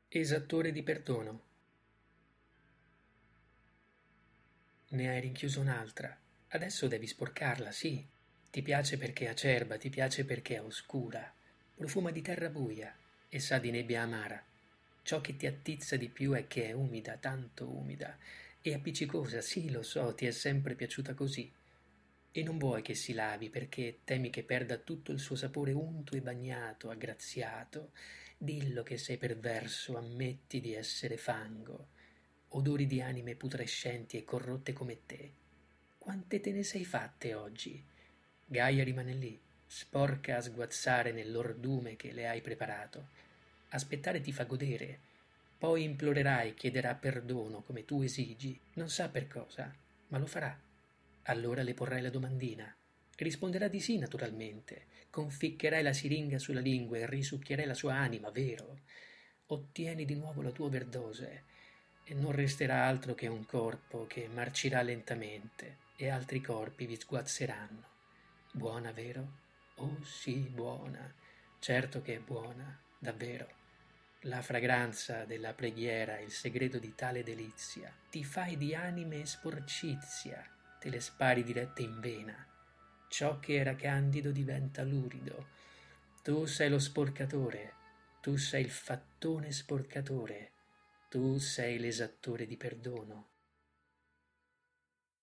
Esattore di perdono. Ne hai rinchiuso un'altra. Adesso devi sporcarla, sì. Ti piace perché è acerba, ti piace perché è oscura. Profuma di terra buia e sa di nebbia amara. Ciò che ti attizza di più è che è umida, tanto umida. E appiccicosa, sì, lo so, ti è sempre piaciuta così. E non vuoi che si lavi perché temi che perda tutto il suo sapore unto e bagnato, aggraziato. Dillo che sei perverso, ammetti di essere fango. Odori di anime putrescenti e corrotte come te. Quante te ne sei fatte oggi? Gaia rimane lì, sporca a sguazzare nell'ordume che le hai preparato. Aspettare ti fa godere, poi implorerai, chiederà perdono come tu esigi, non sa per cosa, ma lo farà. Allora le porrai la domandina. Risponderà di sì, naturalmente. Conficcherai la siringa sulla lingua e risucchierai la sua anima, vero? Ottieni di nuovo la tua overdose e non resterà altro che un corpo che marcirà lentamente e altri corpi vi sguazzeranno. Buona, vero? Oh sì, buona. Certo che è buona, davvero. La fragranza della preghiera, il segreto di tale delizia. Ti fai di anime sporcizia, te le spari dirette in vena. Ciò che era candido diventa lurido. Tu sei lo sporcatore, tu sei il fattone sporcatore, tu sei l'esattore di perdono.